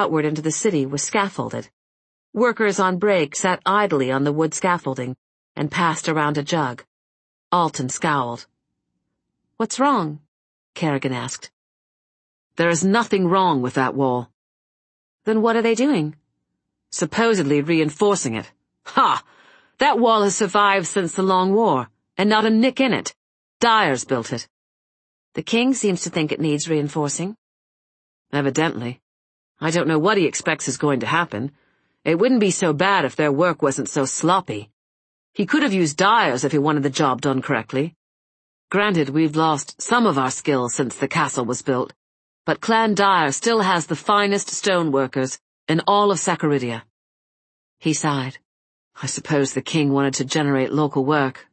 outward into the city was scaffolded. Workers on break sat idly on the wood scaffolding and passed around a jug. Alton scowled. "What's wrong?" Kerrigan asked. "There is nothing wrong with that wall." "Then what are they doing?" "Supposedly reinforcing it." "Ha! That wall has survived since the Long War, and not a nick in it. Dyer's built it." "The king seems to think it needs reinforcing." "Evidently. I don't know what he expects is going to happen. It wouldn't be so bad if their work wasn't so sloppy. He could have used Dyer's if he wanted the job done correctly. Granted, we've lost some of our skills since the castle was built, but Clan Dyer still has the finest stoneworkers in all of Saccaridia." He sighed. "I suppose the king wanted to generate local work."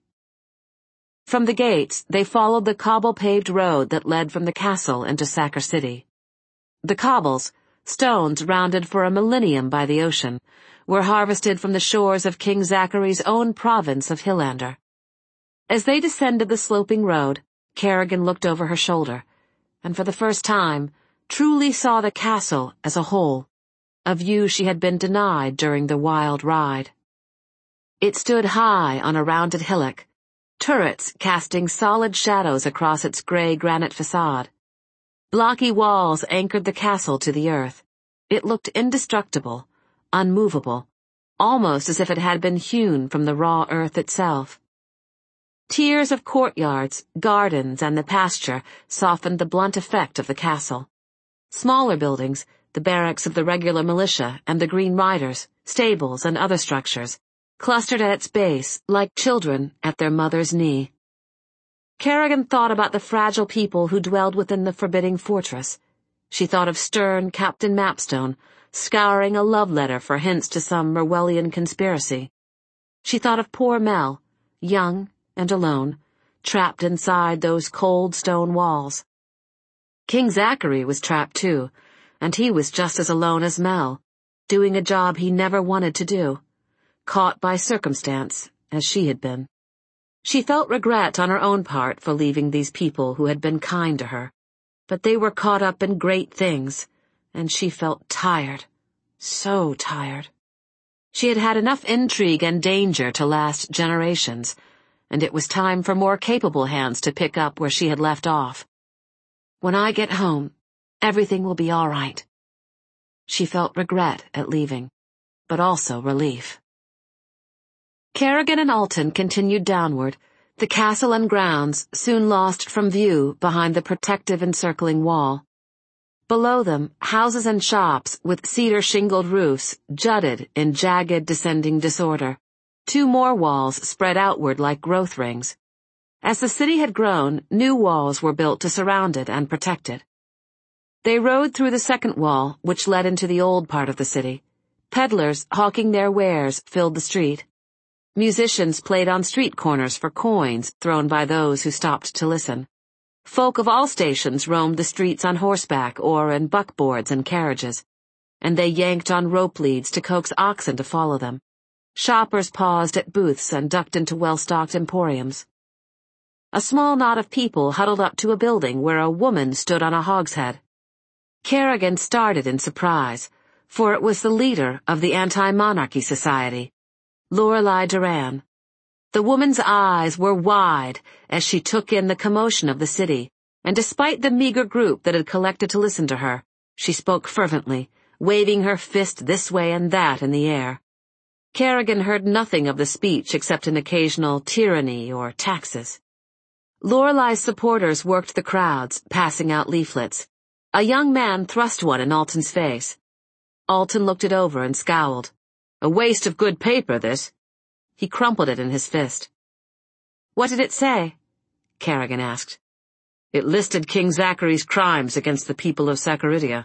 From the gates, they followed the cobble-paved road that led from the castle into Saccor City. The cobbles, stones rounded for a millennium by the ocean, were harvested from the shores of King Zachary's own province of Hillander. As they descended the sloping road, Kerrigan looked over her shoulder, and for the first time, truly saw the castle as a whole, a view she had been denied during the wild ride. It stood high on a rounded hillock, turrets casting solid shadows across its gray granite facade. Blocky walls anchored the castle to the earth. It looked indestructible, unmovable, almost as if it had been hewn from the raw earth itself. Tiers of courtyards, gardens, and the pasture softened the blunt effect of the castle. Smaller buildings, the barracks of the regular militia and the Green Riders, stables, and other structures, clustered at its base like children at their mother's knee. Kerrigan thought about the fragile people who dwelled within the forbidding fortress. She thought of stern Captain Mapstone, scouring a love letter for hints to some Merwellian conspiracy. She thought of poor Mel, young and alone, trapped inside those cold stone walls. King Zachary was trapped too, and he was just as alone as Mel, doing a job he never wanted to do, caught by circumstance, as she had been. She felt regret on her own part for leaving these people who had been kind to her, but they were caught up in great things, and she felt tired, so tired. She had had enough intrigue and danger to last generations, and it was time for more capable hands to pick up where she had left off. "When I get home, everything will be all right." She felt regret at leaving, but also relief. Kerrigan and Alton continued downward, the castle and grounds soon lost from view behind the protective encircling wall. Below them, houses and shops with cedar-shingled roofs jutted in jagged descending disorder. 2 more walls spread outward like growth rings. As the city had grown, new walls were built to surround it and protect it. They rode through the second wall, which led into the old part of the city. Peddlers hawking their wares filled the street. Musicians played on street corners for coins thrown by those who stopped to listen. Folk of all stations roamed the streets on horseback or in buckboards and carriages, and they yanked on rope leads to coax oxen to follow them. Shoppers paused at booths and ducked into well-stocked emporiums. A small knot of people huddled up to a building where a woman stood on a hogshead. Kerrigan started in surprise, for it was the leader of the Anti-Monarchy Society, Lorelei Duran. The woman's eyes were wide as she took in the commotion of the city, and despite the meager group that had collected to listen to her, she spoke fervently, waving her fist this way and that in the air. Kerrigan heard nothing of the speech except an occasional tyranny or taxes. Lorelei's supporters worked the crowds, passing out leaflets. A young man thrust one in Alton's face. Alton looked it over and scowled. "A waste of good paper, this." He crumpled it in his fist. "What did it say?" Kerrigan asked. "It listed King Zachary's crimes against the people of Saccaridia."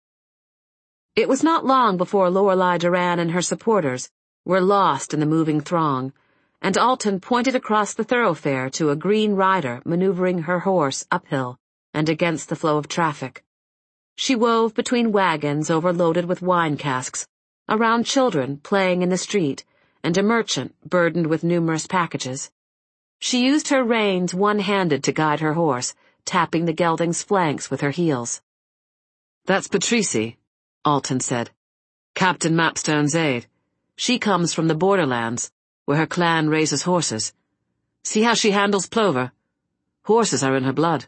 It was not long before Lorelei Duran and her supporters were lost in the moving throng, and Alton pointed across the thoroughfare to a green rider maneuvering her horse uphill and against the flow of traffic. She wove between wagons overloaded with wine casks, around children playing in the street, and a merchant burdened with numerous packages. She used her reins one-handed to guide her horse, tapping the gelding's flanks with her heels. "That's Patrici," Alton said. Captain Mapstone's aide. She comes from the borderlands, where her clan raises horses. See how she handles plover? Horses are in her blood.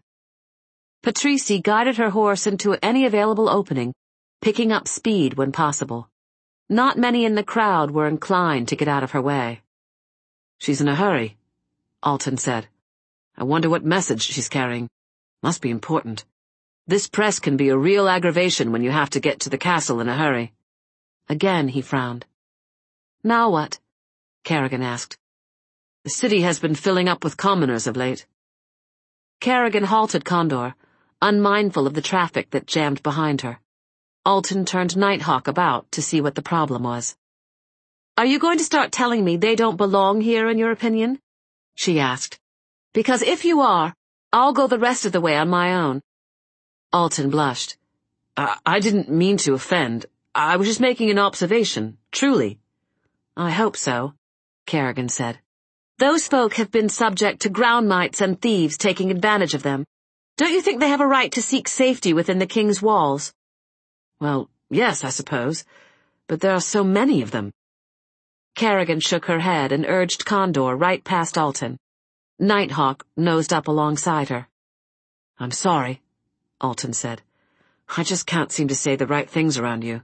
Patrici guided her horse into any available opening, picking up speed when possible. Not many in the crowd were inclined to get out of her way. She's in a hurry, Alton said. I wonder what message she's carrying. Must be important. This press can be a real aggravation when you have to get to the castle in a hurry. Again he frowned. Now what? Kerrigan asked. The city has been filling up with commoners of late. Kerrigan halted Condor, unmindful of the traffic that jammed behind her. Alton turned Nighthawk about to see what the problem was. Are you going to start telling me they don't belong here, in your opinion? She asked. Because if you are, I'll go the rest of the way on my own. Alton blushed. I didn't mean to offend. I was just making an observation, truly. I hope so, Kerrigan said. Those folk have been subject to ground mites and thieves taking advantage of them. Don't you think they have a right to seek safety within the king's walls? Well, yes, I suppose. But there are so many of them. Kerrigan shook her head and urged Condor right past Alton. Nighthawk nosed up alongside her. I'm sorry, Alton said. I just can't seem to say the right things around you.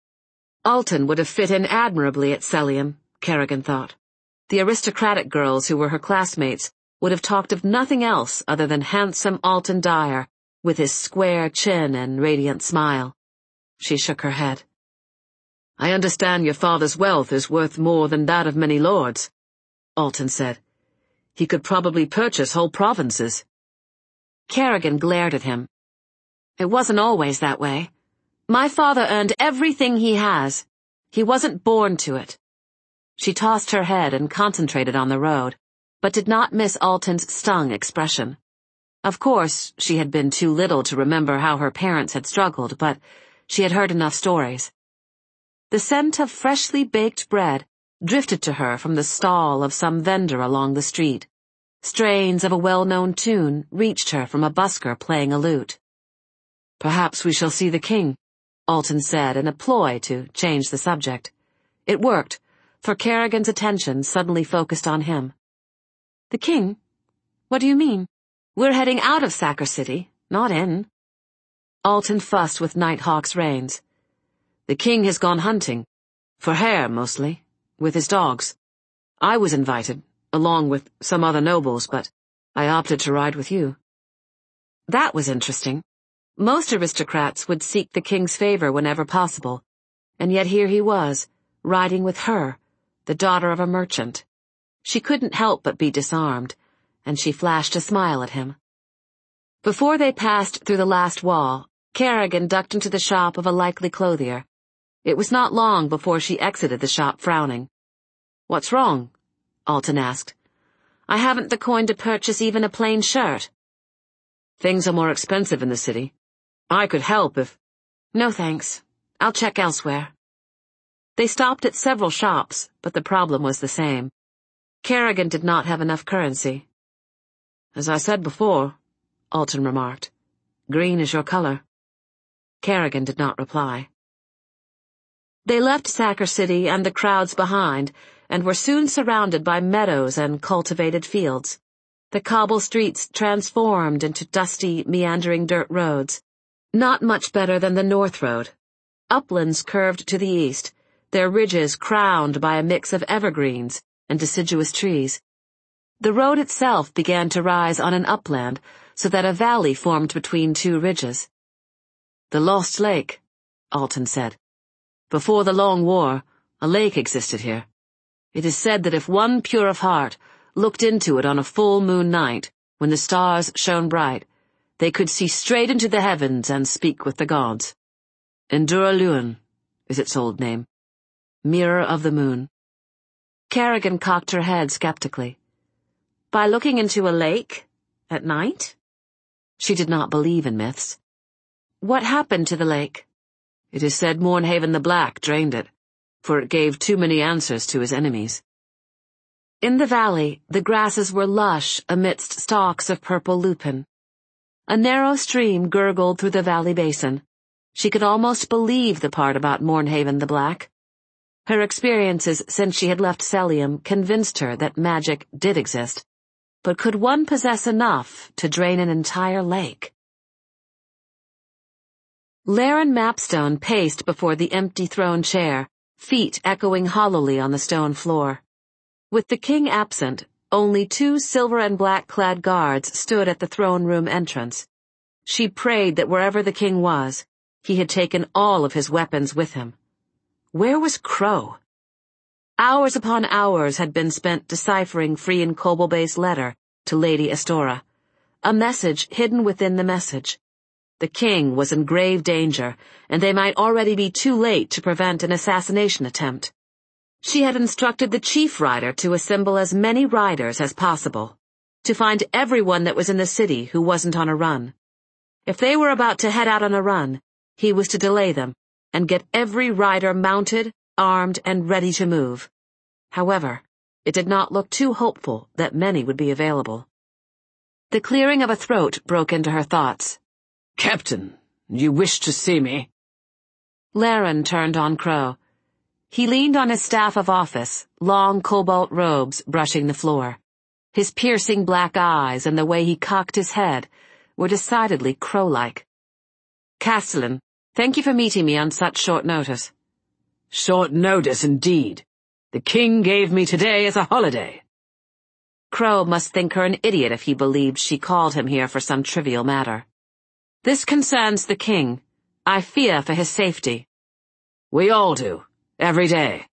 Alton would have fit in admirably at Cellium, Kerrigan thought. The aristocratic girls who were her classmates would have talked of nothing else other than handsome Alton Dyer, with his square chin and radiant smile. She shook her head. I understand your father's wealth is worth more than that of many lords, Alton said. He could probably purchase whole provinces. Kerrigan glared at him. It wasn't always that way. My father earned everything he has. He wasn't born to it. She tossed her head and concentrated on the road, but did not miss Alton's stung expression. Of course, she had been too little to remember how her parents had struggled, but she had heard enough stories. The scent of freshly baked bread drifted to her from the stall of some vendor along the street. Strains of a well-known tune reached her from a busker playing a lute. Perhaps we shall see the king, Alton said in a ploy to change the subject. It worked, for Kerrigan's attention suddenly focused on him. The king? What do you mean? We're heading out of Sacker City, not in. Alton fussed with Nighthawk's reins. The king has gone hunting. For hare, mostly. With his dogs. I was invited, along with some other nobles, but I opted to ride with you. That was interesting. Most aristocrats would seek the king's favor whenever possible, and yet here he was, riding with her, the daughter of a merchant. She couldn't help but be disarmed, and she flashed a smile at him. Before they passed through the last wall, Kerrigan ducked into the shop of a likely clothier. It was not long before she exited the shop frowning. What's wrong? Alton asked. I haven't the coin to purchase even a plain shirt. Things are more expensive in the city. I could help if— No thanks. I'll check elsewhere. They stopped at several shops, but the problem was the same. Kerrigan did not have enough currency. As I said before, Alton remarked, green is your color. Kerrigan did not reply. They left Sacker City and the crowds behind, and were soon surrounded by meadows and cultivated fields. The cobble streets transformed into dusty, meandering dirt roads. Not much better than the North Road. Uplands curved to the east, their ridges crowned by a mix of evergreens and deciduous trees. The road itself began to rise on an upland, so that a valley formed between two ridges. The Lost Lake, Alton said. Before the Long War, a lake existed here. It is said that if one pure of heart looked into it on a full moon night, when the stars shone bright, they could see straight into the heavens and speak with the gods. Endura Luan is its old name. Mirror of the Moon. Kerrigan cocked her head skeptically. By looking into a lake? At night? She did not believe in myths. What happened to the lake? It is said Mornhaven the Black drained it, for it gave too many answers to his enemies. In the valley, the grasses were lush amidst stalks of purple lupin. A narrow stream gurgled through the valley basin. She could almost believe the part about Mornhaven the Black. Her experiences since she had left Celium convinced her that magic did exist, but could one possess enough to drain an entire lake? Laren Mapstone paced before the empty throne chair, feet echoing hollowly on the stone floor. With the king absent, only 2 silver and black-clad guards stood at the throne room entrance. She prayed that wherever the king was, he had taken all of his weapons with him. Where was Crow? Hours upon hours had been spent deciphering Frian Kobolbay's letter to Lady Astora, a message hidden within the message. The king was in grave danger, and they might already be too late to prevent an assassination attempt. She had instructed the chief rider to assemble as many riders as possible, to find everyone that was in the city who wasn't on a run. If they were about to head out on a run, he was to delay them and get every rider mounted, armed, and ready to move. However, it did not look too hopeful that many would be available. The clearing of a throat broke into her thoughts. "Captain, you wish to see me?" Laren turned on Crow. He leaned on his staff of office, long cobalt robes brushing the floor. His piercing black eyes and the way he cocked his head were decidedly crow-like. "Castellan, thank you for meeting me on such short notice." "Short notice indeed. The king gave me today as a holiday." Crow must think her an idiot if he believed she called him here for some trivial matter. "This concerns the king. I fear for his safety." "We all do. Every day."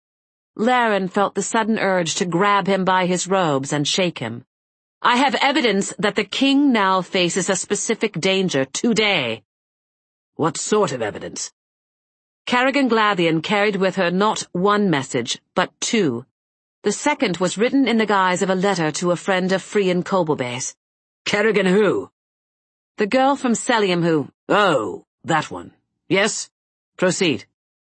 Laren felt the sudden urge to grab him by his robes and shake him. "I have evidence that the king now faces a specific danger today." "What sort of evidence?" Kerrigan Glathian carried with her not 1 message, but 2. The second was written in the guise of a letter to a friend of Frian Kobolbay's. "Kerrigan who?" "The girl from Celium who—" "Oh, that one. Yes? Proceed."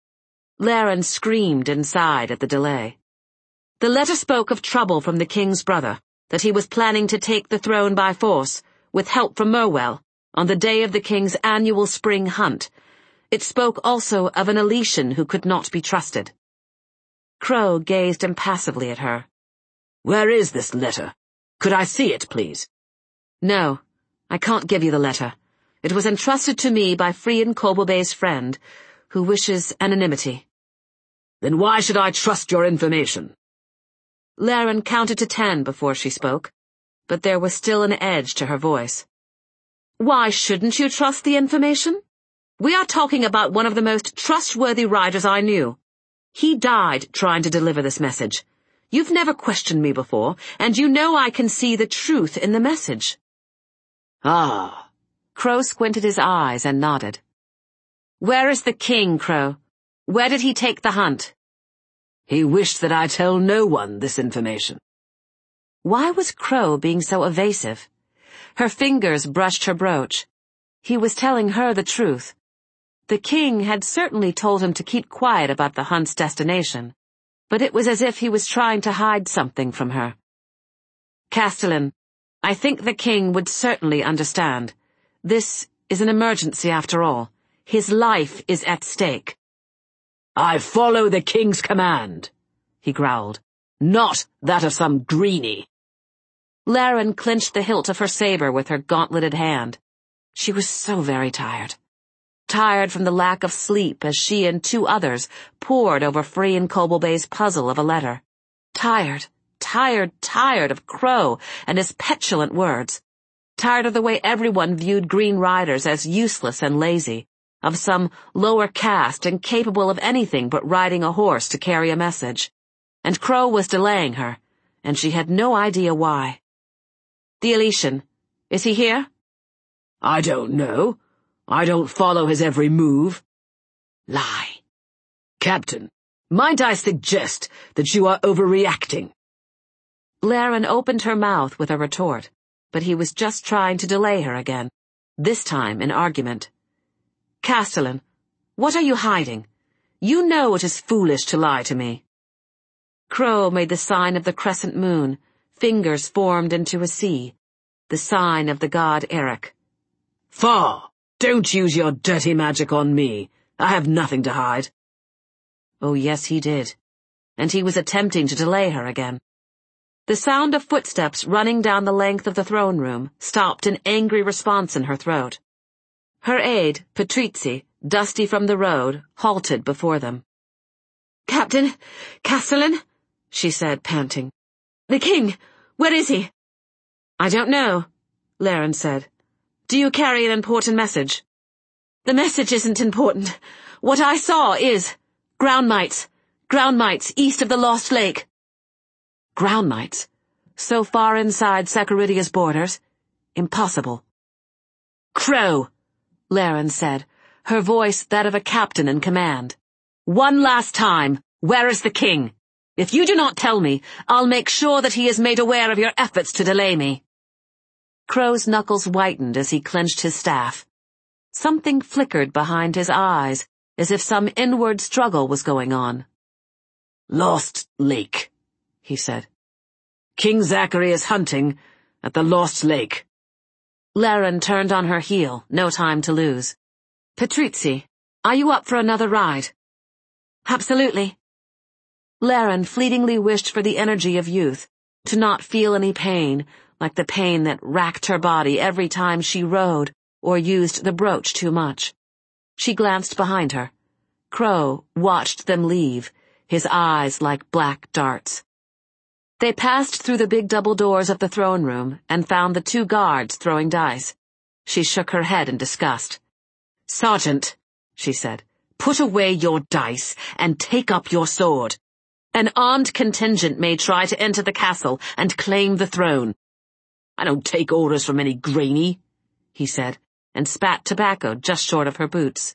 Laren screamed inside at the delay. The letter spoke of trouble from the king's brother, that he was planning to take the throne by force, with help from Merwell, on the day of the king's annual spring hunt. It spoke also of an Elysian who could not be trusted. Crow gazed impassively at her. "Where is this letter? Could I see it, please?" "No, I can't give you the letter. It was entrusted to me by Frian Kobolbay's friend, who wishes anonymity." "Then why should I trust your information?" Laren counted to 10 before she spoke, but there was still an edge to her voice. "Why shouldn't you trust the information? We are talking about one of the most trustworthy riders I knew. He died trying to deliver this message. You've never questioned me before, and you know I can see the truth in the message." "Ah." Crow squinted his eyes and nodded. "Where is the king, Crow? Where did he take the hunt?" "He wished that I tell no one this information." Why was Crow being so evasive? Her fingers brushed her brooch. He was telling her the truth. The king had certainly told him to keep quiet about the hunt's destination, but it was as if he was trying to hide something from her. "Castellan, I think the king would certainly understand. This is an emergency after all. His life is at stake." "I follow the king's command," he growled, "not that of some greenie." Laren clenched the hilt of her saber with her gauntleted hand. She was so very tired. Tired from the lack of sleep as she and 2 others pored over Frian Kobolbay's puzzle of a letter. Tired of Crow and his petulant words. Tired of the way everyone viewed Green Riders as useless and lazy, of some lower caste incapable of anything but riding a horse to carry a message. And Crow was delaying her, and she had no idea why. "The Elysian, is he here?" "I don't know. I don't follow his every move." "Lie." "Captain, might I suggest that you are overreacting?" Laren opened her mouth with a retort, but he was just trying to delay her again, this time in argument. "Castellan, what are you hiding? You know it is foolish to lie to me." Crow made the sign of the crescent moon, fingers formed into a C, the sign of the god Eric. "Far," Don't use your dirty magic on me. I have nothing to hide. Oh, yes, he did. And he was attempting to delay her again. The sound of footsteps running down the length of the throne room stopped an angry response in her throat. Her aide, Patrizzi, dusty from the road, halted before them. "Captain Castellan," she said, panting. "The king, where is he?" "I don't know," Laren said. "Do you carry an important message?" "The message isn't important. What I saw is ground mites east of the Lost Lake." Ground mites? So far inside Sacaridia's borders? Impossible. "Crow," Laren said, her voice that of a captain in command. "One last time, where is the king? If you do not tell me, I'll make sure that he is made aware of your efforts to delay me." Crow's knuckles whitened as he clenched his staff. Something flickered behind his eyes, as if some inward struggle was going on. "Lost Lake," he said. "King Zachary is hunting at the Lost Lake." Laren turned on her heel, no time to lose. "Patrizzi, are you up for another ride?" "Absolutely." Laren fleetingly wished for the energy of youth, to not feel any pain, like the pain that racked her body every time she rode or used the brooch too much. She glanced behind her. Crow watched them leave, his eyes like black darts. They passed through the big double doors of the throne room and found the two guards throwing dice. She shook her head in disgust. "Sergeant," she said, "put away your dice and take up your sword. An armed contingent may try to enter the castle and claim the throne." "I don't take orders from any greenie," he said, and spat tobacco just short of her boots.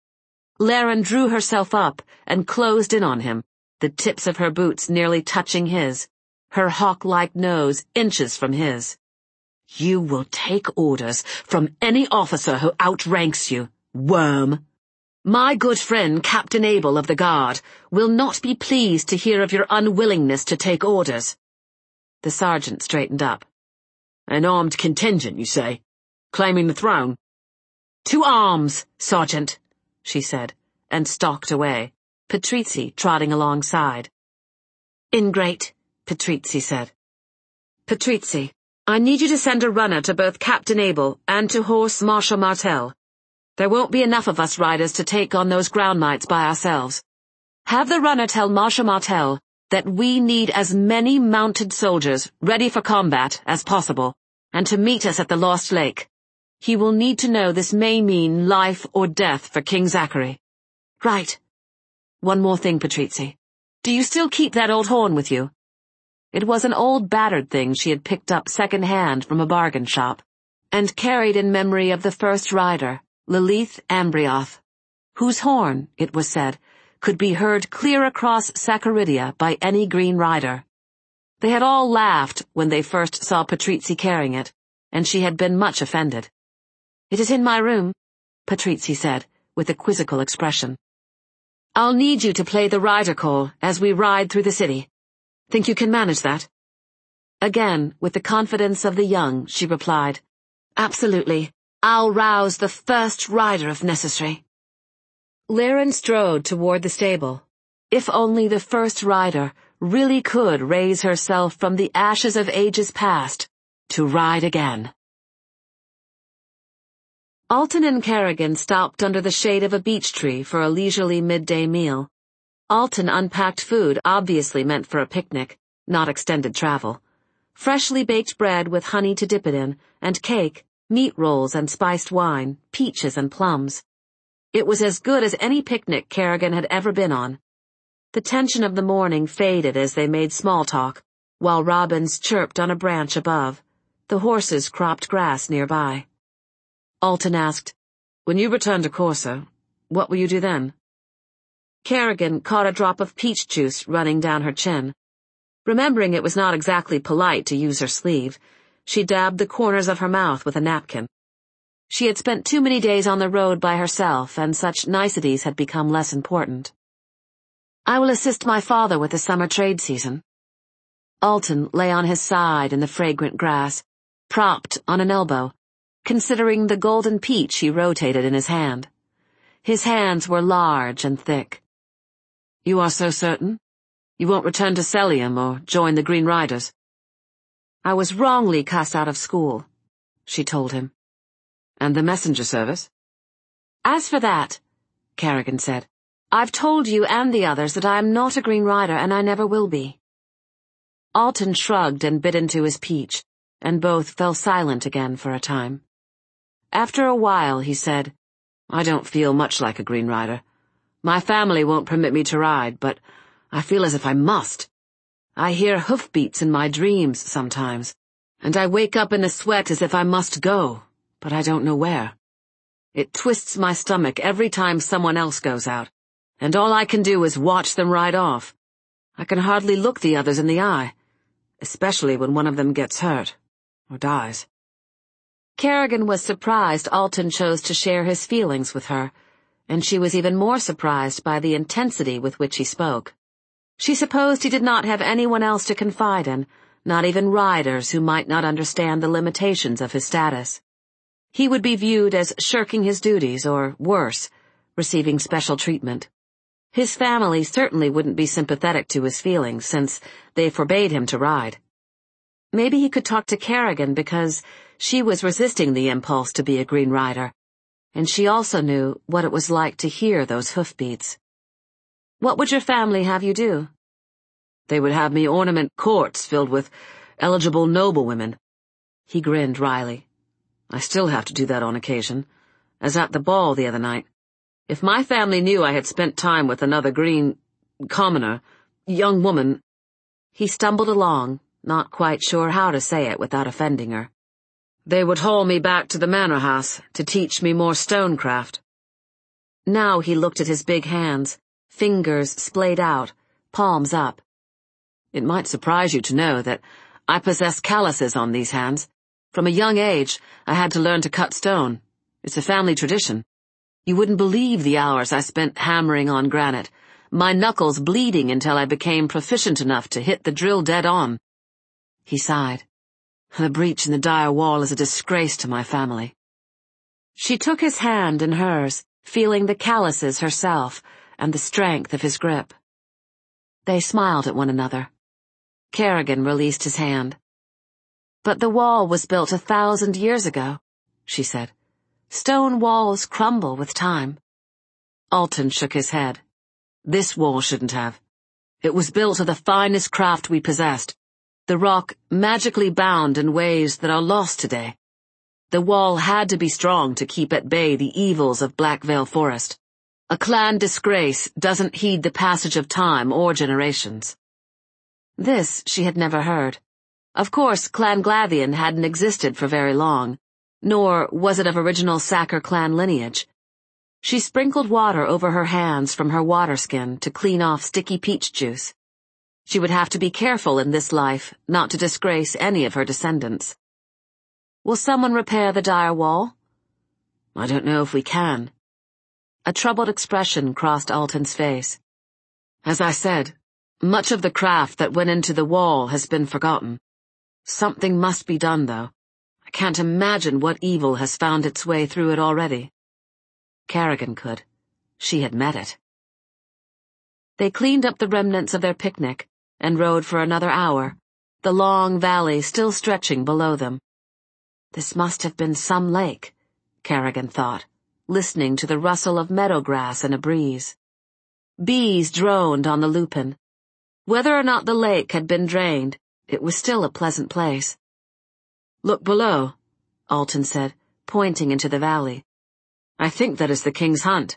Laren drew herself up and closed in on him, the tips of her boots nearly touching his, her hawk-like nose inches from his. "You will take orders from any officer who outranks you, worm. My good friend Captain Abel of the Guard will not be pleased to hear of your unwillingness to take orders." The sergeant straightened up. "An armed contingent, you say? Claiming the throne?" "To arms, Sergeant," she said, and stalked away, Patrizzi trotting alongside. "Ingrate," Patrizzi said. "Patrizzi, I need you to send a runner to both Captain Abel and to Horse Marshal Martel. There won't be enough of us riders to take on those ground mites by ourselves. Have the runner tell Marshal Martel that we need as many mounted soldiers ready for combat as possible, and to meet us at the Lost Lake. He will need to know this may mean life or death for King Zachary." "Right. One more thing, Patrizzi. Do you still keep that old horn with you?" It was an old battered thing she had picked up second-hand from a bargain shop, and carried in memory of the first rider, Lilith Ambrioth, whose horn, it was said, could be heard clear across Sacaridia by any green rider. They had all laughed when they first saw Patrizzi carrying it, and she had been much offended. "It is in my room," Patrizzi said, with a quizzical expression. "I'll need you to play the rider call as we ride through the city. Think you can manage that?" Again, with the confidence of the young, she replied, "Absolutely. I'll rouse the first rider if necessary." Laren strode toward the stable. If only the first rider really could raise herself from the ashes of ages past to ride again. Alton and Kerrigan stopped under the shade of a beech tree for a leisurely midday meal. Alton unpacked food obviously meant for a picnic, not extended travel. Freshly baked bread with honey to dip it in, and cake, meat rolls and spiced wine, peaches and plums. It was as good as any picnic Kerrigan had ever been on. The tension of the morning faded as they made small talk, while robins chirped on a branch above. The horses cropped grass nearby. Alton asked, "When you return to Corsa, what will you do then?" Kerrigan caught a drop of peach juice running down her chin. Remembering it was not exactly polite to use her sleeve, she dabbed the corners of her mouth with a napkin. She had spent too many days on the road by herself, and such niceties had become less important. "I will assist my father with the summer trade season." Alton lay on his side in the fragrant grass, propped on an elbow, considering the golden peach he rotated in his hand. His hands were large and thick. "You are so certain? You won't return to Celium or join the Green Riders?" "I was wrongly cast out of school," she told him. "And the messenger service?" "As for that," Kerrigan said, "I've told you and the others that I am not a Green Rider and I never will be." Alton shrugged and bit into his peach, and both fell silent again for a time. After a while, he said, "I don't feel much like a Green Rider. My family won't permit me to ride, but I feel as if I must. I hear hoofbeats in my dreams sometimes, and I wake up in a sweat as if I must go, but I don't know where. It twists my stomach every time someone else goes out, and all I can do is watch them ride off. I can hardly look the others in the eye, especially when one of them gets hurt or dies." Kerrigan was surprised Alton chose to share his feelings with her, and she was even more surprised by the intensity with which he spoke. She supposed he did not have anyone else to confide in, not even riders who might not understand the limitations of his status. He would be viewed as shirking his duties or, worse, receiving special treatment. His family certainly wouldn't be sympathetic to his feelings since they forbade him to ride. Maybe he could talk to Kerrigan because she was resisting the impulse to be a Green Rider, and she also knew what it was like to hear those hoofbeats. "What would your family have you do?" "They would have me ornament courts filled with eligible noblewomen." He grinned wryly. "I still have to do that on occasion, as at the ball the other night. If my family knew I had spent time with another commoner, young woman—" He stumbled along, not quite sure how to say it without offending her. "They would haul me back to the manor house to teach me more stonecraft." Now he looked at his big hands, fingers splayed out, palms up. "It might surprise you to know that I possess calluses on these hands. From a young age, I had to learn to cut stone. It's a family tradition. You wouldn't believe the hours I spent hammering on granite, my knuckles bleeding until I became proficient enough to hit the drill dead on." He sighed. "The breach in the dire wall is a disgrace to my family." She took his hand in hers, feeling the calluses herself and the strength of his grip. They smiled at one another. Kerrigan released his hand. "But the wall was built 1,000 years ago," she said. "Stone walls crumble with time." Alton shook his head. "This wall shouldn't have. It was built of the finest craft we possessed, the rock magically bound in ways that are lost today. The wall had to be strong to keep at bay the evils of Blackvale Forest. A clan disgrace doesn't heed the passage of time or generations." This she had never heard. Of course, Clan Glathian hadn't existed for very long, nor was it of original Sacker clan lineage. She sprinkled water over her hands from her water skin to clean off sticky peach juice. She would have to be careful in this life not to disgrace any of her descendants. "Will someone repair the dire wall?" "I don't know if we can." A troubled expression crossed Alton's face. "As I said, much of the craft that went into the wall has been forgotten. Something must be done, though. I can't imagine what evil has found its way through it already." Kerrigan could. She had met it. They cleaned up the remnants of their picnic and rode for another hour, the long valley still stretching below them. This must have been some lake, Kerrigan thought, listening to the rustle of meadow grass in a breeze. Bees droned on the lupin. Whether or not the lake had been drained, it was still a pleasant place. "Look below," Alton said, pointing into the valley. "I think that is the King's Hunt."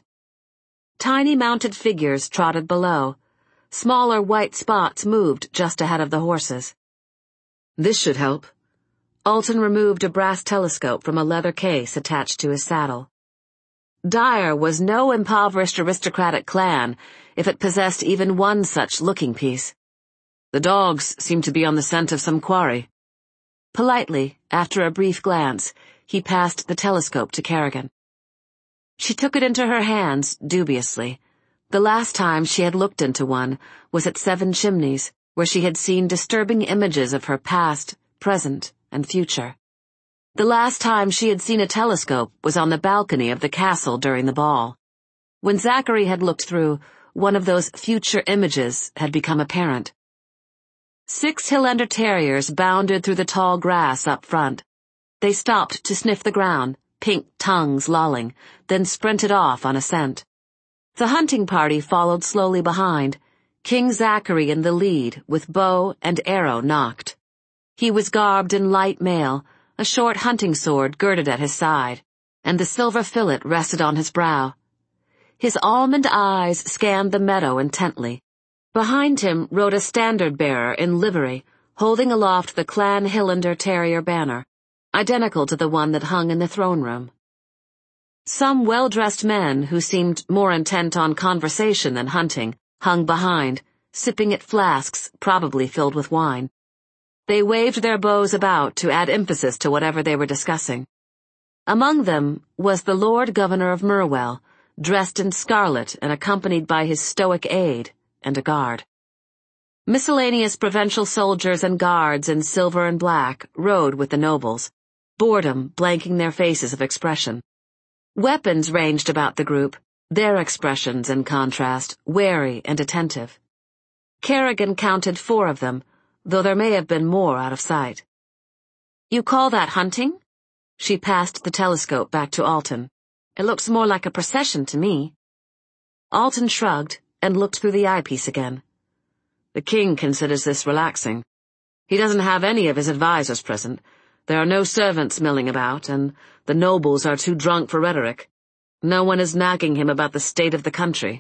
Tiny mounted figures trotted below. Smaller white spots moved just ahead of the horses. "This should help." Alton removed a brass telescope from a leather case attached to his saddle. Dire was no impoverished aristocratic clan if it possessed even one such looking piece. "The dogs seem to be on the scent of some quarry." Politely, after a brief glance, he passed the telescope to Kerrigan. She took it into her hands, dubiously. The last time she had looked into one was at Seven Chimneys, where she had seen disturbing images of her past, present, and future. The last time she had seen a telescope was on the balcony of the castle during the ball. When Zachary had looked through, one of those future images had become apparent. 6 Highlander terriers bounded through the tall grass up front. They stopped to sniff the ground, pink tongues lolling, then sprinted off on a scent. The hunting party followed slowly behind, King Zachary in the lead with bow and arrow nocked. He was garbed in light mail, a short hunting sword girded at his side, and the silver fillet rested on his brow. His almond eyes scanned the meadow intently. Behind him rode a standard-bearer in livery, holding aloft the Clan Highlander terrier banner, identical to the one that hung in the throne room. Some well-dressed men, who seemed more intent on conversation than hunting, hung behind, sipping at flasks probably filled with wine. They waved their bows about to add emphasis to whatever they were discussing. Among them was the Lord Governor of Murwell, dressed in scarlet and accompanied by his stoic aide and a guard. Miscellaneous provincial soldiers and guards in silver and black rode with the nobles, boredom blanking their faces of expression. Weapons ranged about the group, their expressions, in contrast, wary and attentive. Kerrigan counted 4 of them, though there may have been more out of sight. "You call that hunting?" She passed the telescope back to Alton. "It looks more like a procession to me." Alton shrugged and looked through the eyepiece again. "The king considers this relaxing. He doesn't have any of his advisers present. There are no servants milling about, and the nobles are too drunk for rhetoric. No one is nagging him about the state of the country."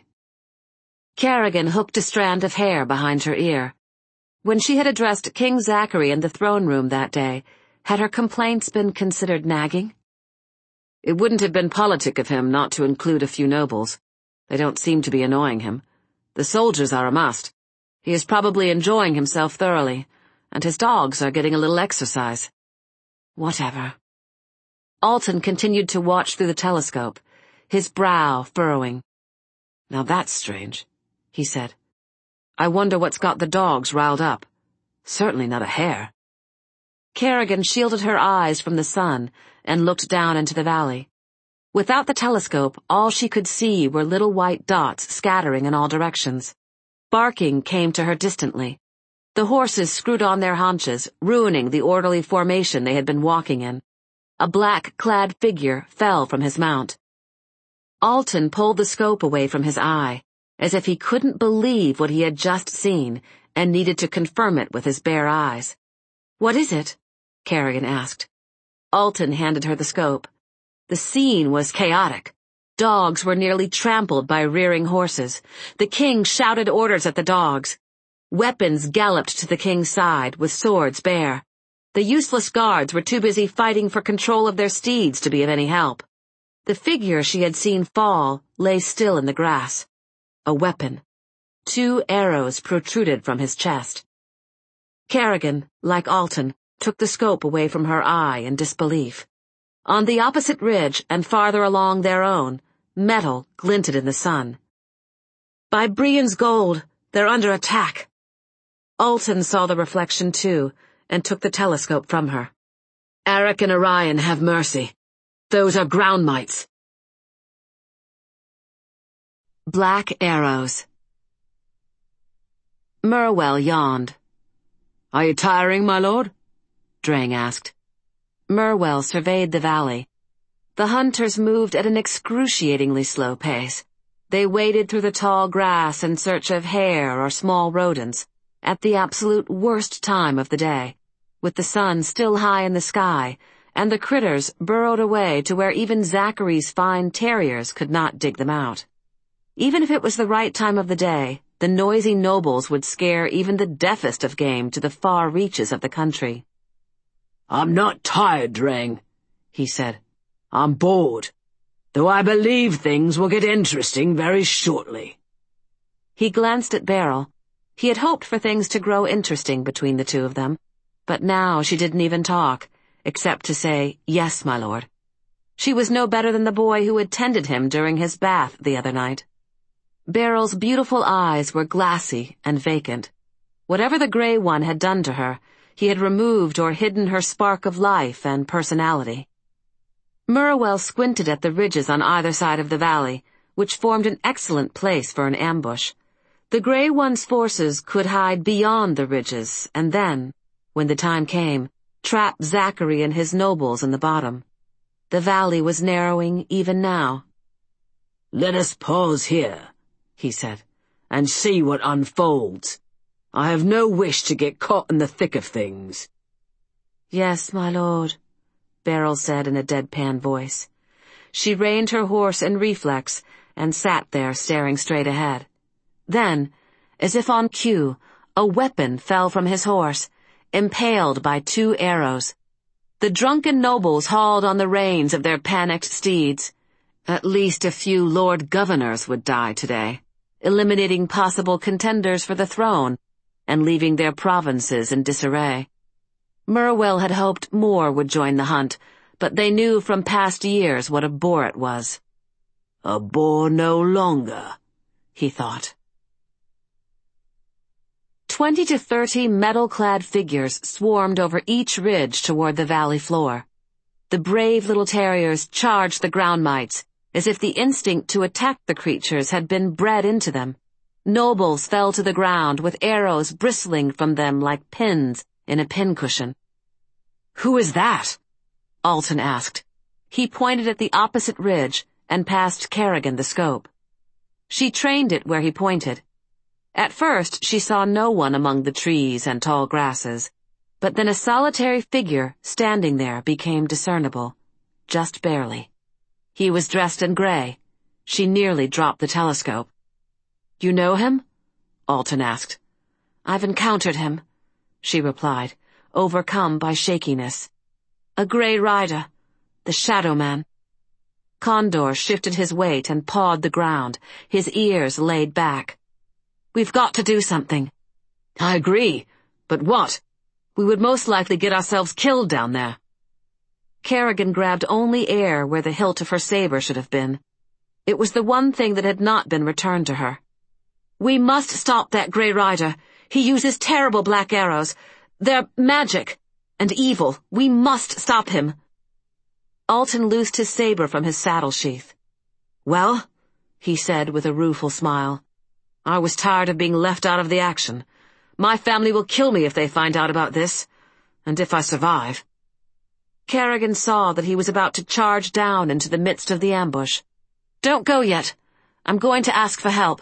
Kerrigan hooked a strand of hair behind her ear. When she had addressed King Zachary in the throne room that day, had her complaints been considered nagging? It wouldn't have been politic of him not to include a few nobles. They don't seem to be annoying him. The soldiers are a must. He is probably enjoying himself thoroughly, and his dogs are getting a little exercise. Whatever. Alton continued to watch through the telescope, his brow furrowing. "Now that's strange," he said. "I wonder what's got the dogs riled up. Certainly not a hare." Kerrigan shielded her eyes from the sun and looked down into the valley. Without the telescope, all she could see were little white dots scattering in all directions. Barking came to her distantly. The horses screwed on their haunches, ruining the orderly formation they had been walking in. A black-clad figure fell from his mount. Alton pulled the scope away from his eye, as if he couldn't believe what he had just seen and needed to confirm it with his bare eyes. "What is it?" Kerrigan asked. Alton handed her the scope. The scene was chaotic. Dogs were nearly trampled by rearing horses. The king shouted orders at the dogs. Weapons galloped to the king's side, with swords bare. The useless guards were too busy fighting for control of their steeds to be of any help. The figure she had seen fall lay still in the grass. A weapon. 2 arrows protruded from his chest. Kerrigan, like Alton, took the scope away from her eye in disbelief. On the opposite ridge, and farther along their own, metal glinted in the sun. "By Brien's gold, they're under attack." Alton saw the reflection too, and took the telescope from her. "Eric and Orion have mercy. Those are ground mites." Black arrows. Murwell yawned. "Are you tiring, my lord?" Drang asked. Murwell surveyed the valley. The hunters moved at an excruciatingly slow pace. They waded through the tall grass in search of hare or small rodents, at the absolute worst time of the day, with the sun still high in the sky, and the critters burrowed away to where even Zachary's fine terriers could not dig them out. Even if it was the right time of the day, the noisy nobles would scare even the deafest of game to the far reaches of the country. "I'm not tired, Drang," he said. "I'm bored, though I believe things will get interesting very shortly." He glanced at Beryl. He had hoped for things to grow interesting between the two of them, but now she didn't even talk, except to say, "Yes, my lord." She was no better than the boy who had tended him during his bath the other night. Beryl's beautiful eyes were glassy and vacant. Whatever the gray one had done to her, He had removed or hidden her spark of life and personality. Muriel squinted at the ridges on either side of the valley, which formed an excellent place for an ambush. The Grey One's forces could hide beyond the ridges, and then, when the time came, trap Zachary and his nobles in the bottom. The valley was narrowing even now. "Let us pause here," he said, "and see what unfolds. I have no wish to get caught in the thick of things." "Yes, my lord," Beryl said in a deadpan voice. She reined her horse in reflex and sat there staring straight ahead. Then, as if on cue, a weapon fell from his horse, impaled by 2 arrows. The drunken nobles hauled on the reins of their panicked steeds. At least a few Lord Governors would die today, eliminating possible contenders for the throne and leaving their provinces in disarray. Muriel had hoped more would join the hunt, but they knew from past years what a bore it was. "A bore no longer," he thought. 20 to 30 metal-clad figures swarmed over each ridge toward the valley floor. The brave little terriers charged the ground mites, as if the instinct to attack the creatures had been bred into them. Nobles fell to the ground with arrows bristling from them like pins in a pincushion. "Who is that?" Alton asked. He pointed at the opposite ridge and passed Kerrigan the scope. She trained it where he pointed. At first, she saw no one among the trees and tall grasses, but then a solitary figure standing there became discernible, just barely. He was dressed in gray. She nearly dropped the telescope. "You know him?" Alton asked. "I've encountered him," she replied, overcome by shakiness. "A Grey Rider, the Shadow Man." Condor shifted his weight and pawed the ground, his ears laid back. "We've got to do something." "I agree, but what? We would most likely get ourselves killed down there." Kerrigan grabbed only air where the hilt of her saber should have been. It was the one thing that had not been returned to her. "We must stop that Grey Rider. He uses terrible black arrows. They're magic and evil. We must stop him." Alton loosed his saber from his saddle sheath. "Well," he said with a rueful smile, "I was tired of being left out of the action. My family will kill me if they find out about this, and if I survive." Kerrigan saw that he was about to charge down into the midst of the ambush. "Don't go yet. I'm going to ask for help."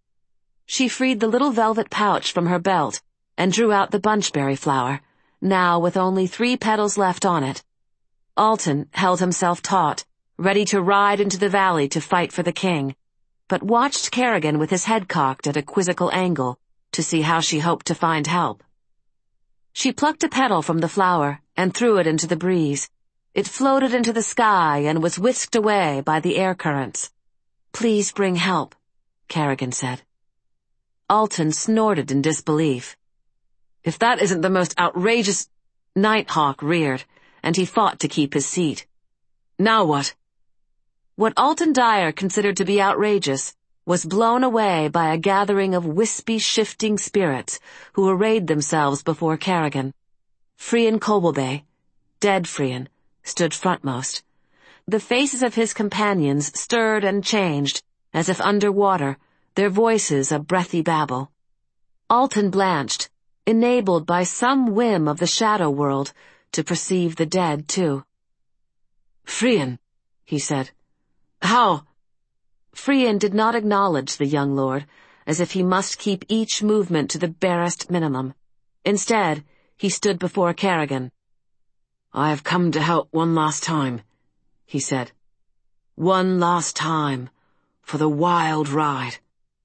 She freed the little velvet pouch from her belt and drew out the bunchberry flower, now with only 3 petals left on it. Alton held himself taut, ready to ride into the valley to fight for the king, but watched Kerrigan with his head cocked at a quizzical angle to see how she hoped to find help. She plucked a petal from the flower and threw it into the breeze. It floated into the sky and was whisked away by the air currents. "Please bring help," Kerrigan said. Alton snorted in disbelief. "If that isn't the most outrageous—" Nighthawk reared, and he fought to keep his seat. "Now what?" What Alton Dyer considered to be outrageous was blown away by a gathering of wispy, shifting spirits who arrayed themselves before Kerrigan. Frian Coblebay, dead Frian, stood frontmost. The faces of his companions stirred and changed, as if under water, their voices a breathy babble. Alton blanched, enabled by some whim of the shadow world to perceive the dead, too. "Frian," he said. "How?" Frian did not acknowledge the young lord, as if he must keep each movement to the barest minimum. Instead, he stood before Kerrigan. "I have come to help one last time," he said. "One last time, for the wild ride."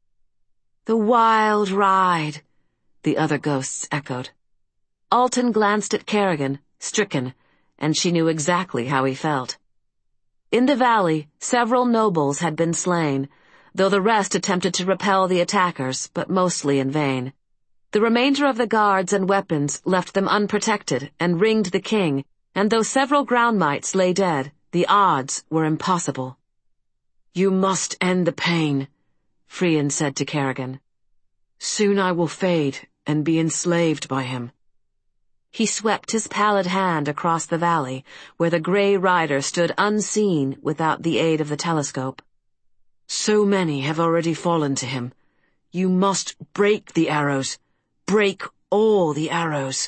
"The wild ride," the other ghosts echoed. Alton glanced at Kerrigan, stricken, and she knew exactly how he felt. In the valley, several nobles had been slain, though the rest attempted to repel the attackers, but mostly in vain. The remainder of the guards and weapons left them unprotected and ringed the king, and though several ground mites lay dead, the odds were impossible. "You must end the pain," Frian said to Kerrigan. "Soon I will fade and be enslaved by him." He swept his pallid hand across the valley, where the gray rider stood unseen without the aid of the telescope. So many have already fallen to him. You must break the arrows. Break all the arrows.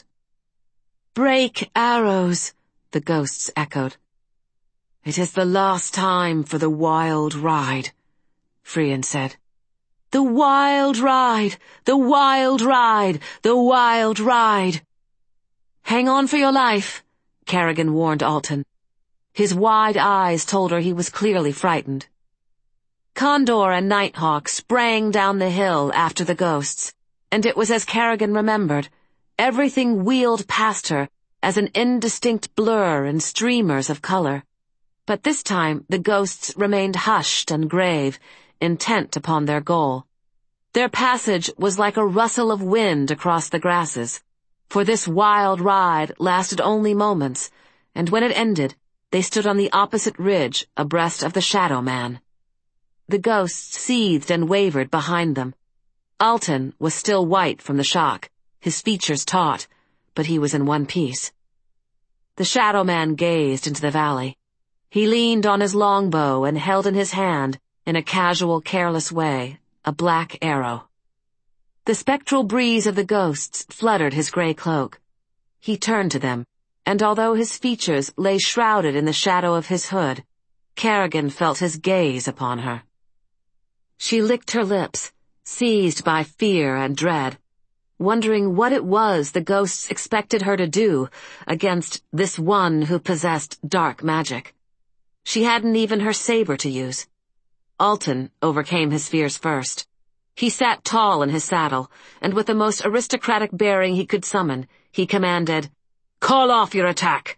Break arrows, the ghosts echoed. It is the last time for the wild ride, Frian said. The wild ride! The wild ride! The wild ride! Hang on for your life, Kerrigan warned Alton. His wide eyes told her he was clearly frightened. Condor and Nighthawk sprang down the hill after the ghosts, and it was as Kerrigan remembered. Everything wheeled past her as an indistinct blur in streamers of color. But this time the ghosts remained hushed and grave, intent upon their goal. Their passage was like a rustle of wind across the grasses, for this wild ride lasted only moments, and when it ended, they stood on the opposite ridge abreast of the Shadow Man. The ghosts seethed and wavered behind them. Alton was still white from the shock, his features taut, but he was in one piece. The Shadow Man gazed into the valley. He leaned on his longbow and held in his hand, in a casual, careless way, a black arrow. The spectral breeze of the ghosts fluttered his gray cloak. He turned to them, and although his features lay shrouded in the shadow of his hood, Kerrigan felt his gaze upon her. She licked her lips, seized by fear and dread, wondering what it was the ghosts expected her to do against this one who possessed dark magic. She hadn't even her saber to use. Alton overcame his fears first. He sat tall in his saddle, and with the most aristocratic bearing he could summon, he commanded, "Call off your attack!"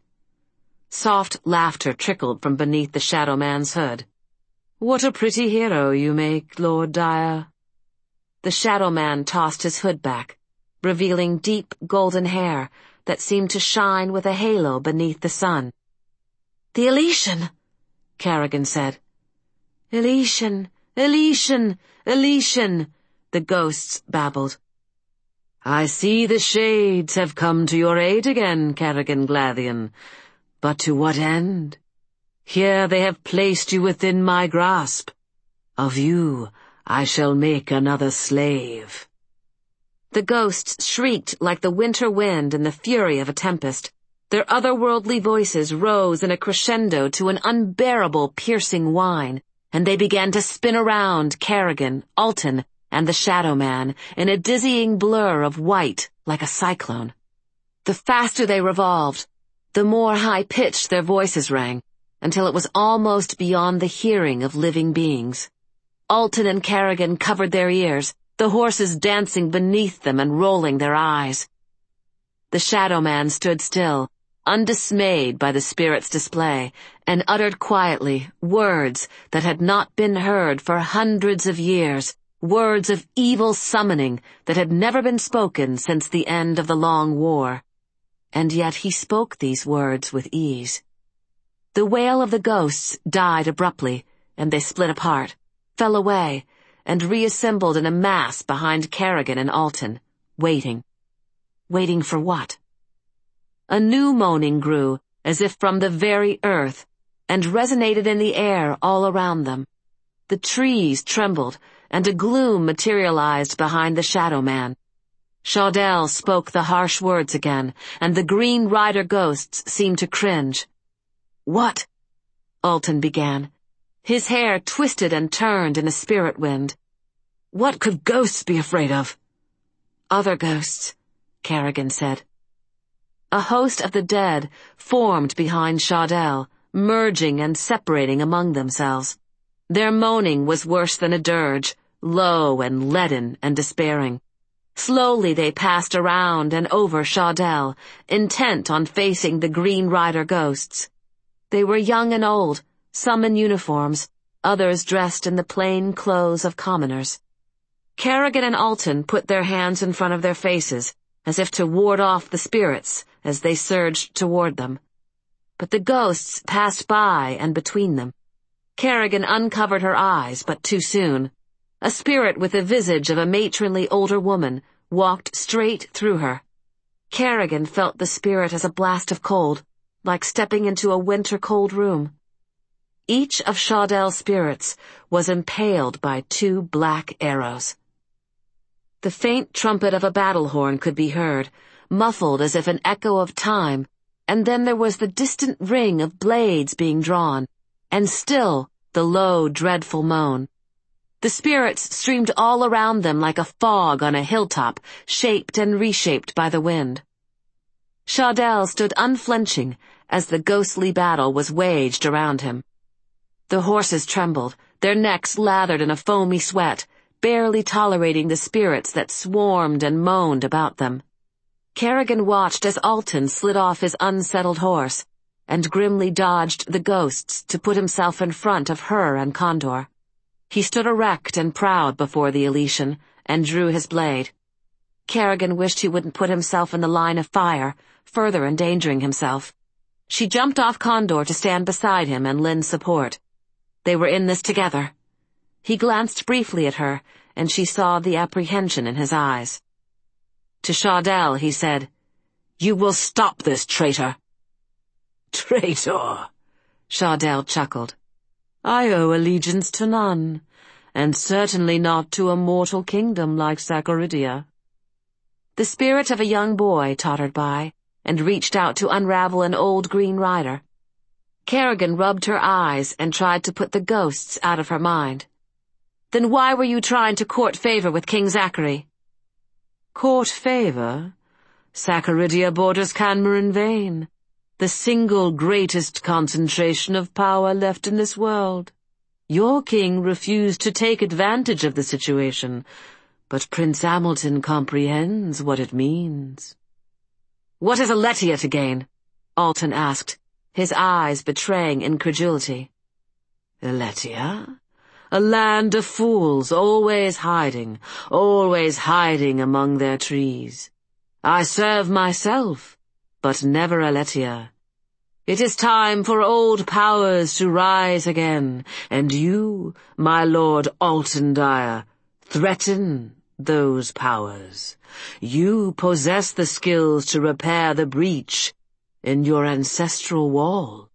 Soft laughter trickled from beneath the Shadow Man's hood. "What a pretty hero you make, Lord Dyer." The Shadow Man tossed his hood back, revealing deep golden hair that seemed to shine with a halo beneath the sun. "The Elysian," Kerrigan said. "Elysian, Elysian, Elysian," the ghosts babbled. "I see the shades have come to your aid again, Kerrigan Glathian. But to what end? Here they have placed you within my grasp. Of you I shall make another slave." The ghosts shrieked like the winter wind in the fury of a tempest. Their otherworldly voices rose in a crescendo to an unbearable, piercing whine, and they began to spin around Kerrigan, Alton, and the Shadow Man in a dizzying blur of white like a cyclone. The faster they revolved, the more high-pitched their voices rang, until it was almost beyond the hearing of living beings. Alton and Kerrigan covered their ears, the horses dancing beneath them and rolling their eyes. The Shadow Man stood still, undismayed by the spirit's display, and uttered quietly words that had not been heard for hundreds of years, words of evil summoning that had never been spoken since the end of the long war. And yet he spoke these words with ease. The wail of the ghosts died abruptly, and they split apart, fell away, and reassembled in a mass behind Kerrigan and Alton, waiting. Waiting for what? A new moaning grew, as if from the very earth, and resonated in the air all around them. The trees trembled, and a gloom materialized behind the Shadow Man. Shadel spoke the harsh words again, and the Green Rider ghosts seemed to cringe. "What?" Alton began. His hair twisted and turned in a spirit wind. "What could ghosts be afraid of?" "Other ghosts," Kerrigan said. A host of the dead formed behind Shadel, merging and separating among themselves. Their moaning was worse than a dirge, low and leaden and despairing. Slowly they passed around and over Shadel, intent on facing the Green Rider ghosts. They were young and old, some in uniforms, others dressed in the plain clothes of commoners. Kerrigan and Alton put their hands in front of their faces, as if to ward off the spirits as they surged toward them. But the ghosts passed by and between them. Kerrigan uncovered her eyes, but too soon. A spirit with the visage of a matronly older woman walked straight through her. Kerrigan felt the spirit as a blast of cold, like stepping into a winter-cold room. Each of Shaudel's spirits was impaled by 2 black arrows. The faint trumpet of a battle horn could be heard, muffled as if an echo of time, and then there was the distant ring of blades being drawn, and still the low, dreadful moan. The spirits streamed all around them like a fog on a hilltop, shaped and reshaped by the wind. Shaudel stood unflinching as the ghostly battle was waged around him. The horses trembled, their necks lathered in a foamy sweat, barely tolerating the spirits that swarmed and moaned about them. Kerrigan watched as Alton slid off his unsettled horse, and grimly dodged the ghosts to put himself in front of her and Condor. He stood erect and proud before the Elysian, and drew his blade. Kerrigan wished he wouldn't put himself in the line of fire, further endangering himself. She jumped off Condor to stand beside him and lend support. They were in this together. He glanced briefly at her, and she saw the apprehension in his eyes. To Shaudel, he said, "You will stop this, traitor." "Traitor," Shaudel chuckled. "I owe allegiance to none, and certainly not to a mortal kingdom like Saccaridia." The spirit of a young boy tottered by, and reached out to unravel an old green rider. Kerrigan rubbed her eyes and tried to put the ghosts out of her mind. "Then why were you trying to court favor with King Zachary?" "Court favor? Saccaridia borders Canmore Vane, the single greatest concentration of power left in this world. Your king refused to take advantage of the situation, but Prince Hamilton comprehends what it means." "What has Aletia to gain?" Alton asked, his eyes betraying incredulity. "Aletia? A land of fools, always hiding among their trees. I serve myself, but never Aletia. It is time for old powers to rise again, and you, my Lord Alton Dyer, threaten those powers. You possess the skills to repair the breach in your ancestral wall."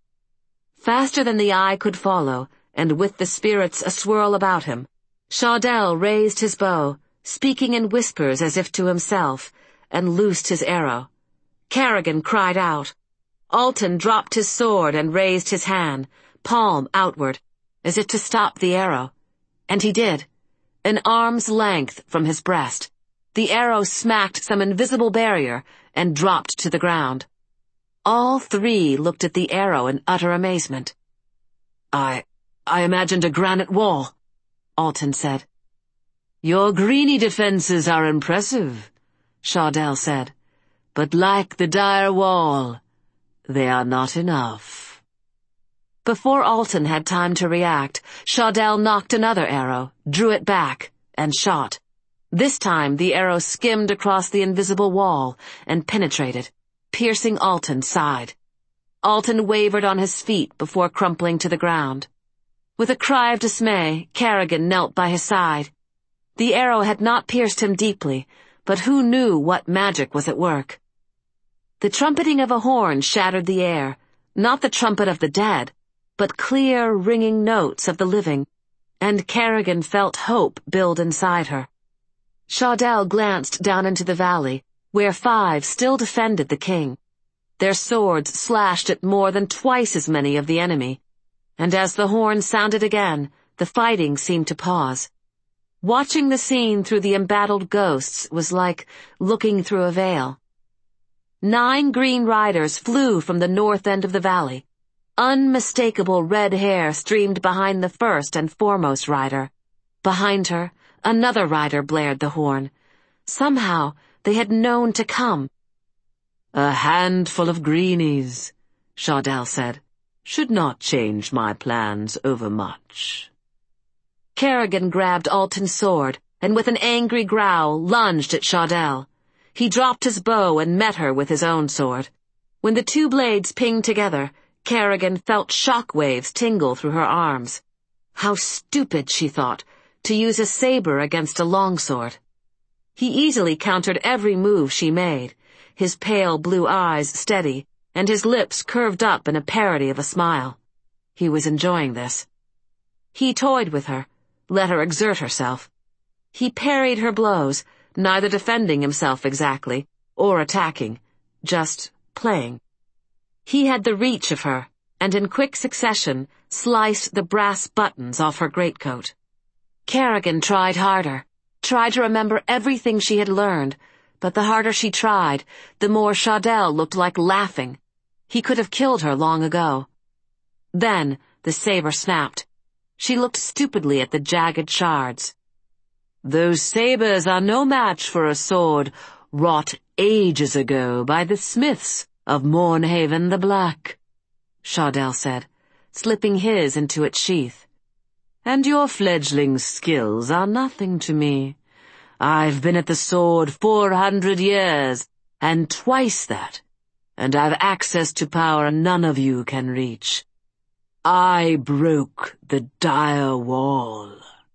Faster than the eye could follow, and with the spirits aswirl about him, Shaudel raised his bow, speaking in whispers as if to himself, and loosed his arrow. Kerrigan cried out. Alton dropped his sword and raised his hand, palm outward, as if to stop the arrow. And he did. An arm's length from his breast, the arrow smacked some invisible barrier and dropped to the ground. All 3 looked at the arrow in utter amazement. I imagined a granite wall," Alton said. "Your greeny defenses are impressive," Shaudel said, "but like the Dyer wall, they are not enough." Before Alton had time to react, Shaudel knocked another arrow, drew it back, and shot. This time the arrow skimmed across the invisible wall and penetrated, piercing Alton's side. Alton wavered on his feet before crumpling to the ground. With a cry of dismay, Kerrigan knelt by his side. The arrow had not pierced him deeply, but who knew what magic was at work? The trumpeting of a horn shattered the air, not the trumpet of the dead, but clear, ringing notes of the living, and Kerrigan felt hope build inside her. Shaudel glanced down into the valley, where 5 still defended the king. Their swords slashed at more than twice as many of the enemy, and as the horn sounded again, the fighting seemed to pause. Watching the scene through the embattled ghosts was like looking through a veil. 9 green riders flew from the north end of the valley. Unmistakable red hair streamed behind the first and foremost rider. Behind her, another rider blared the horn. Somehow, they had known to come. "A handful of greenies," Shaudel said, "should not change my plans overmuch." Kerrigan grabbed Alton's sword, and with an angry growl lunged at Shaudel. He dropped his bow and met her with his own sword. When the 2 blades pinged together, Kerrigan felt shock waves tingle through her arms. How stupid, she thought, to use a saber against a longsword. He easily countered every move she made. his pale blue eyes steady, and his lips curved up in a parody of a smile. He was enjoying this. He toyed with her, let her exert herself. He parried her blows, neither defending himself exactly, or attacking, just playing. He had the reach of her, and in quick succession sliced the brass buttons off her greatcoat. Kerrigan tried harder, tried to remember everything she had learned, but the harder she tried, the more Shardell looked like laughing. He could have killed her long ago. Then the saber snapped. She looked stupidly at the jagged shards. "Those sabers are no match for a sword wrought ages ago by the smiths of Mornhaven the Black," Shardell said, slipping his into its sheath. "And your fledgling's skills are nothing to me. I've been at the sword 400 years, and twice that, and I've access to power none of you can reach. I broke the dire wall."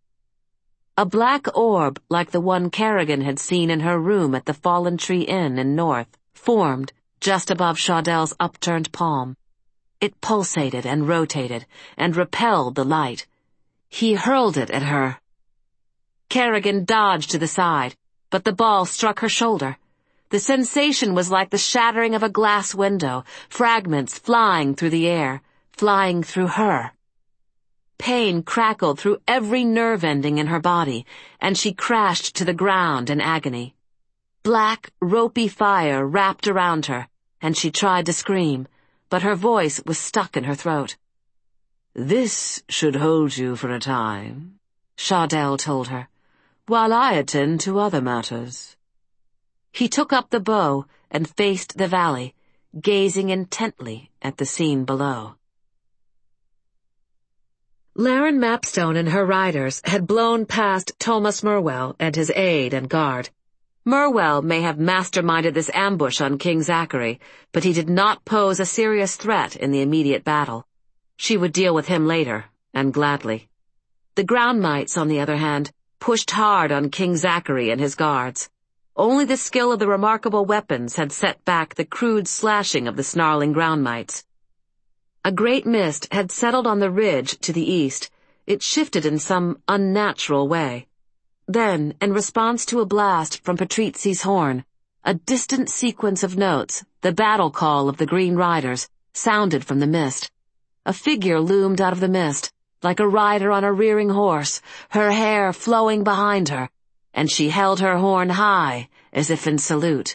A black orb like the one Kerrigan had seen in her room at the Fallen Tree Inn in North formed just above Shardell's upturned palm. It pulsated and rotated and repelled the light. He hurled it at her. Kerrigan dodged to the side, but the ball struck her shoulder. The sensation was like the shattering of a glass window, fragments flying through the air, flying through her. Pain crackled through every nerve ending in her body, and she crashed to the ground in agony. Black, ropey fire wrapped around her, and she tried to scream, but her voice was stuck in her throat. "This should hold you for a time," Shardell told her, "while I attend to other matters." He took up the bow and faced the valley, gazing intently at the scene below. Laren Mapstone and her riders had blown past Thomas Murwell and his aide and guard. Murwell may have masterminded this ambush on King Zachary, but he did not pose a serious threat in the immediate battle. She would deal with him later, and gladly. The Ground Mites, on the other hand, pushed hard on King Zachary and his guards. Only the skill of the remarkable weapons had set back the crude slashing of the snarling Ground Mites. A great mist had settled on the ridge to the east. It shifted in some unnatural way. Then, in response to a blast from Patrizzi's horn, a distant sequence of notes, the battle call of the Green Riders, sounded from the mist. A figure loomed out of the mist, like a rider on a rearing horse, her hair flowing behind her, and she held her horn high, as if in salute.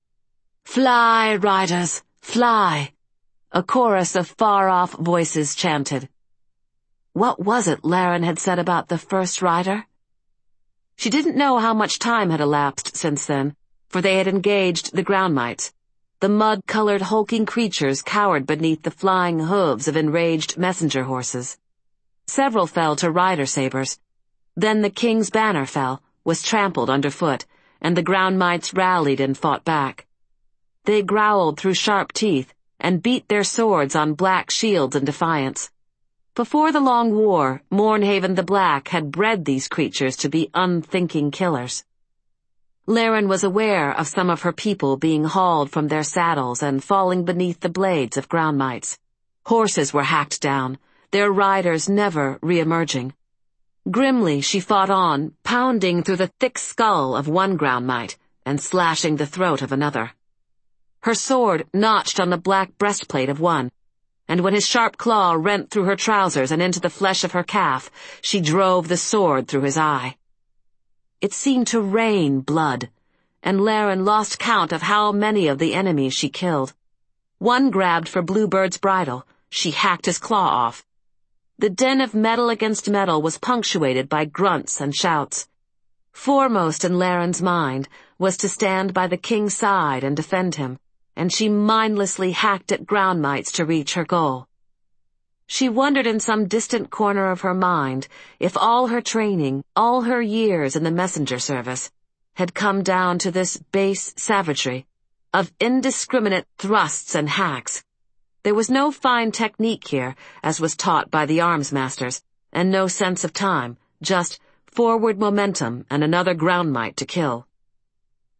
"Fly, riders, fly!" A chorus of far-off voices chanted. What was it Laren had said about the first rider? She didn't know how much time had elapsed since then, for they had engaged the Ground Mites. The mud-colored hulking creatures cowered beneath the flying hooves of enraged messenger horses. Several fell to rider sabers. Then the king's banner fell, was trampled underfoot, and the Ground Mites rallied and fought back. They growled through sharp teeth and beat their swords on black shields in defiance. Before the long war, Mornhaven the Black had bred these creatures to be unthinking killers. Laren was aware of some of her people being hauled from their saddles and falling beneath the blades of Ground Mites. Horses were hacked down, their riders never re-emerging. Grimly she fought on, pounding through the thick skull of one Ground Mite and slashing the throat of another. Her sword notched on the black breastplate of one, and when his sharp claw rent through her trousers and into the flesh of her calf, she drove the sword through his eye. It seemed to rain blood, and Laren lost count of how many of the enemies she killed. One grabbed for Bluebird's bridle. She hacked his claw off. The din of metal against metal was punctuated by grunts and shouts. Foremost in Laren's mind was to stand by the king's side and defend him, and she mindlessly hacked at Ground Mites to reach her goal. She wondered in some distant corner of her mind if all her training, all her years in the messenger service, had come down to this base savagery of indiscriminate thrusts and hacks. There was no fine technique here, as was taught by the arms masters, and no sense of time, just forward momentum and another Ground Mite to kill.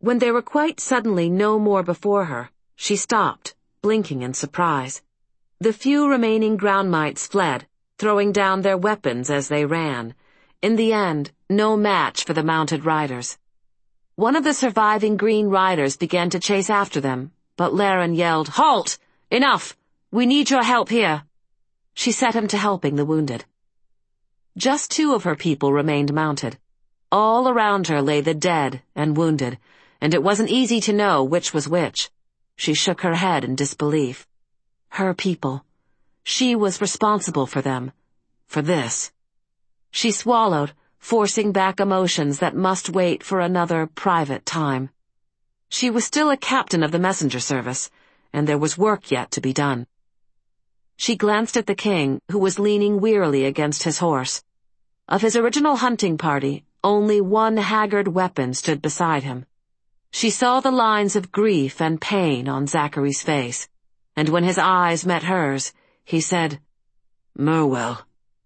When there were quite suddenly no more before her, she stopped, blinking in surprise. The few remaining ground mites fled, throwing down their weapons as they ran. In the end, no match for the mounted riders. One of the surviving green riders began to chase after them, but Laren yelled, "Halt! Enough! We need your help here!" She set him to helping the wounded. Just 2 of her people remained mounted. All around her lay the dead and wounded, and it wasn't easy to know which was which. She shook her head in disbelief. Her people. She was responsible for them. For this. She swallowed, forcing back emotions that must wait for another private time. She was still a captain of the messenger service, and there was work yet to be done. She glanced at the king, who was leaning wearily against his horse. Of his original hunting party, only one haggard weapon stood beside him. She saw the lines of grief and pain on Zachary's face, and when his eyes met hers, he said, "Merwell."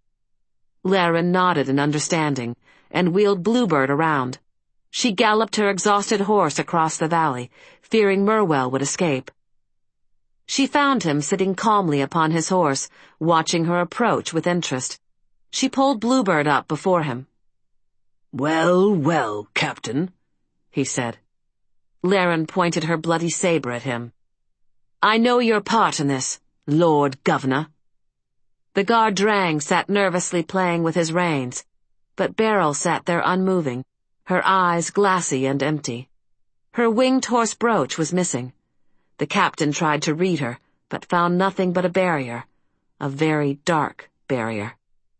Laren nodded in understanding, and wheeled Bluebird around. She galloped her exhausted horse across the valley, fearing Merwell would escape. She found him sitting calmly upon his horse, watching her approach with interest. She pulled Bluebird up before him. "Well, well, Captain," he said. Laren pointed her bloody saber at him. "I know your part in this, Lord Governor." The guard Drang sat nervously playing with his reins, but Beryl sat there unmoving, her eyes glassy and empty. Her winged horse brooch was missing. The captain tried to read her, but found nothing but a barrier, a very dark barrier.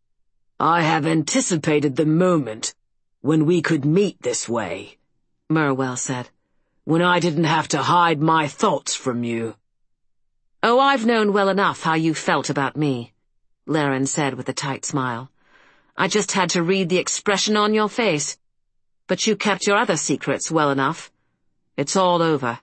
"I have anticipated the moment when we could meet this way," Merwell said, "when I didn't have to hide my thoughts from you." "Oh, I've known well enough how you felt about me," Laren said with a tight smile. "I just had to read the expression on your face. But you kept your other secrets well enough. It's all over."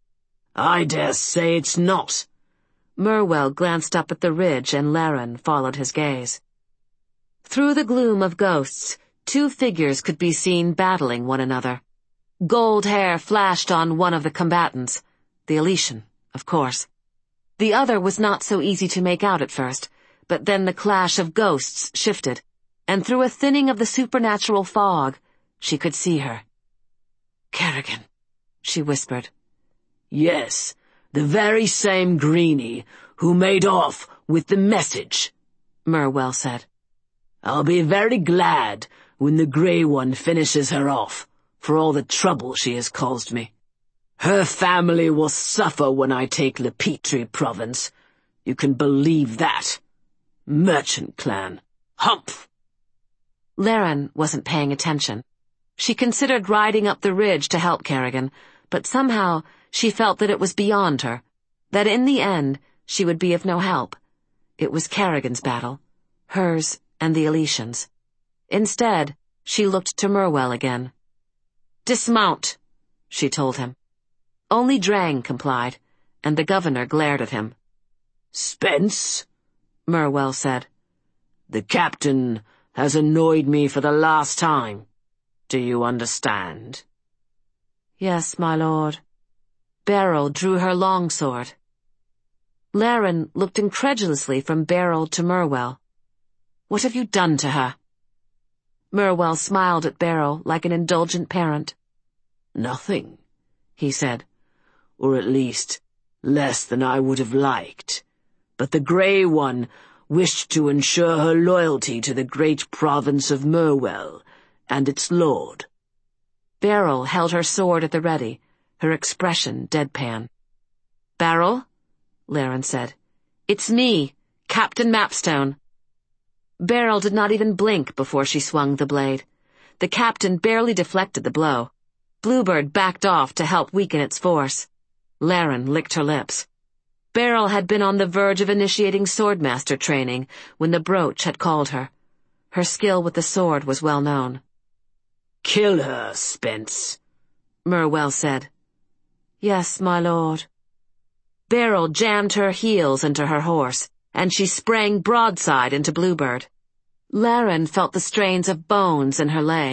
"I dare say it's not." Merwell glanced up at the ridge and Laren followed his gaze. Through the gloom of ghosts, 2 figures could be seen battling one another. Gold hair flashed on one of the combatants, the Elysian, of course. The other was not so easy to make out at first, but then the clash of ghosts shifted, and through a thinning of the supernatural fog, she could see her. "Kerrigan," she whispered. "Yes, the very same greenie who made off with the message," Merwell said. "I'll be very glad when the Grey One finishes her off, for all the trouble she has caused me. Her family will suffer when I take Lepetri province. You can believe that. Merchant clan. Humph!" Laren wasn't paying attention. She considered riding up the ridge to help Kerrigan, but somehow she felt that it was beyond her, that in the end she would be of no help. It was Kerrigan's battle, hers and the Elysians. Instead, she looked to Merwell again. "Dismount," she told him. Only Drang complied, and the governor glared at him. "Spence," Merwell said. "The captain has annoyed me for the last time. Do you understand?" "Yes, my lord." Beryl drew her longsword. Laren looked incredulously from Beryl to Merwell. "What have you done to her?" Merwell smiled at Beryl like an indulgent parent. "Nothing," he said. "Or at least, less than I would have liked. But the Grey One wished to ensure her loyalty to the great province of Merwell and its lord." Beryl held her sword at the ready, her expression deadpan. "Beryl," Laren said. "It's me, Captain Mapstone." Beryl did not even blink before she swung the blade. The captain barely deflected the blow. Bluebird backed off to help weaken its force. Laren licked her lips. Beryl had been on the verge of initiating swordmaster training when the brooch had called her. Her skill with the sword was well known. "Kill her, Spence," Merwell said. "Yes, my lord." Beryl jammed her heels into her horse, and she sprang broadside into Bluebird. Laren felt the strains of bones in her leg,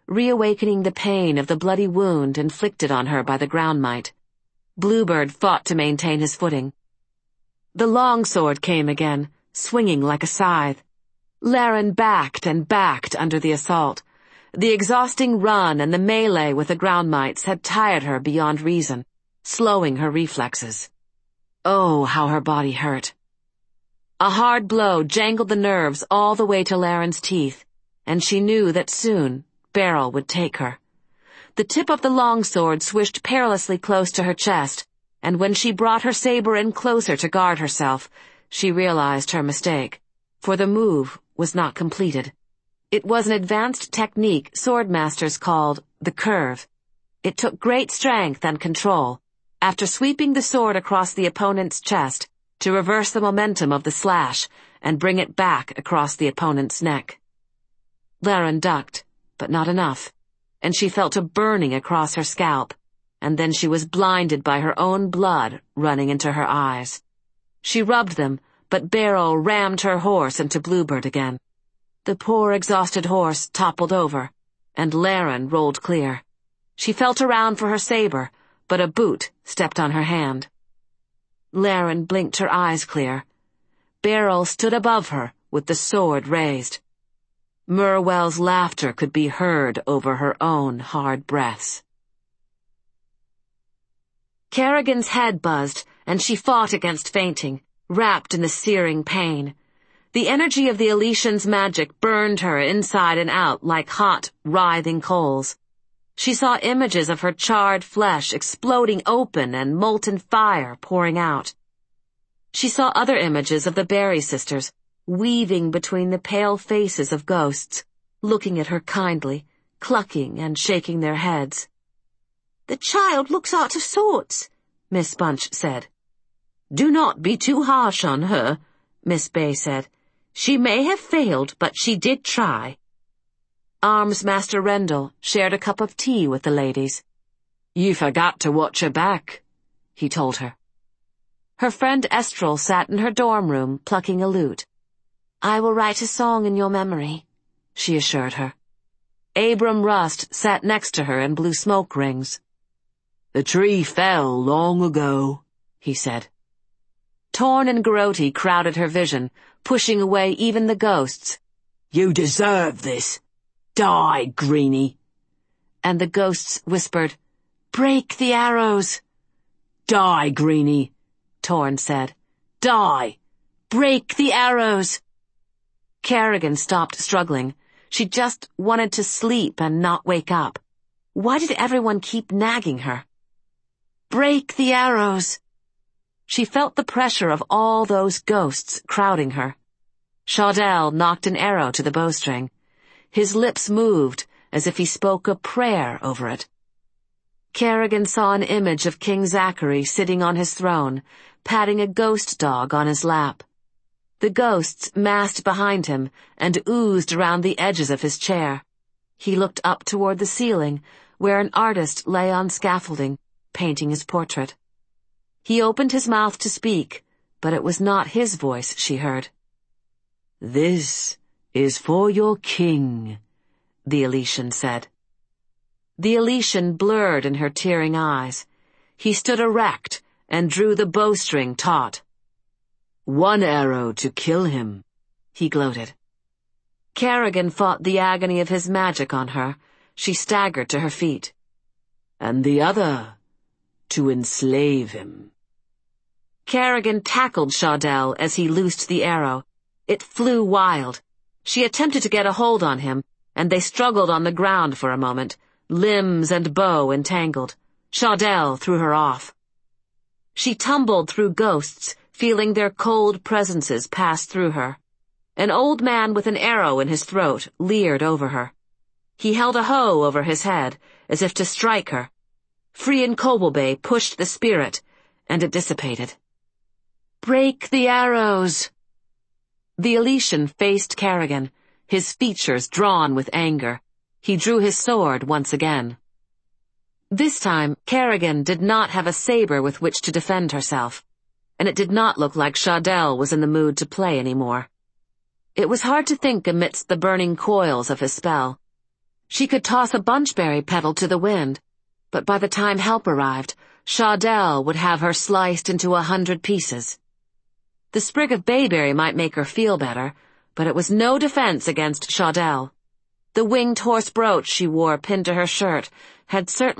reawakening the pain of the bloody wound inflicted on her by the ground mite. Bluebird fought to maintain his footing. The longsword came again, swinging like a scythe. Laren backed and backed under the assault. The exhausting run and the melee with the ground mites had tired her beyond reason, slowing her reflexes. Oh, how her body hurt. A hard blow jangled the nerves all the way to Laren's teeth, and she knew that soon Beryl would take her. The tip of the longsword swished perilously close to her chest, and when she brought her saber in closer to guard herself, she realized her mistake, for the move was not completed. It was an advanced technique swordmasters called the curve. It took great strength and control, after sweeping the sword across the opponent's chest, to reverse the momentum of the slash and bring it back across the opponent's neck. Laren ducked, but not enough, and she felt a burning across her scalp, and then she was blinded by her own blood running into her eyes. She rubbed them, but Beryl rammed her horse into Bluebird again. The poor, exhausted horse toppled over, and Laren rolled clear. She felt around for her saber, but a boot stepped on her hand. Laren blinked her eyes clear. Beryl stood above her with the sword raised. Murwell's laughter could be heard over her own hard breaths. Kerrigan's head buzzed, and she fought against fainting, wrapped in the searing pain. The energy of the Elysian's magic burned her inside and out like hot, writhing coals. She saw images of her charred flesh exploding open and molten fire pouring out. She saw other images of the Barry sisters, weaving between the pale faces of ghosts, looking at her kindly, clucking and shaking their heads. "The child looks out of sorts," Miss Bunch said. "Do not be too harsh on her," Miss Bay said. "She may have failed, but she did try." Arms-Master Rendell shared a cup of tea with the ladies. "You forgot to watch her back," he told her. Her friend Estrel sat in her dorm room plucking a lute. "I will write a song in your memory," she assured her. Abram Rust sat next to her and blew smoke rings. "The tree fell long ago," he said. Torn and Garrote crowded her vision, pushing away even the ghosts. "You deserve this. Die, Greenie." And the ghosts whispered, "Break the arrows." "Die, Greenie," Torn said. "Die. Break the arrows." Kerrigan stopped struggling. She just wanted to sleep and not wake up. Why did everyone keep nagging her? Break the arrows. She felt the pressure of all those ghosts crowding her. Shardell knocked an arrow to the bowstring. His lips moved as if he spoke a prayer over it. Kerrigan saw an image of King Zachary sitting on his throne, patting a ghost dog on his lap. The ghosts massed behind him and oozed around the edges of his chair. He looked up toward the ceiling, where an artist lay on scaffolding, painting his portrait. He opened his mouth to speak, but it was not his voice she heard. "This is for your king," the Elysian said. The Elysian blurred in her tearing eyes. He stood erect and drew the bowstring taut. "One arrow to kill him," he gloated. Kerrigan fought the agony of his magic on her. She staggered to her feet. "And the other, to enslave him." Kerrigan tackled Shardell as he loosed the arrow. It flew wild. She attempted to get a hold on him, and they struggled on the ground for a moment, limbs and bow entangled. Shardell threw her off. She tumbled through ghosts, feeling their cold presences pass through her. An old man with an arrow in his throat leered over her. He held a hoe over his head, as if to strike her. Frian Kobolbay pushed the spirit, and it dissipated. "Break the arrows!" The Elysian faced Kerrigan, his features drawn with anger. He drew his sword once again. This time, Kerrigan did not have a saber with which to defend herself, and it did not look like Shardell was in the mood to play anymore. It was hard to think amidst the burning coils of his spell. She could toss a bunchberry petal to the wind, but by the time help arrived, Shawdell would have her sliced into 100 pieces. The sprig of bayberry might make her feel better, but it was no defense against Shawdell. The winged horse brooch she wore pinned to her shirt had certainly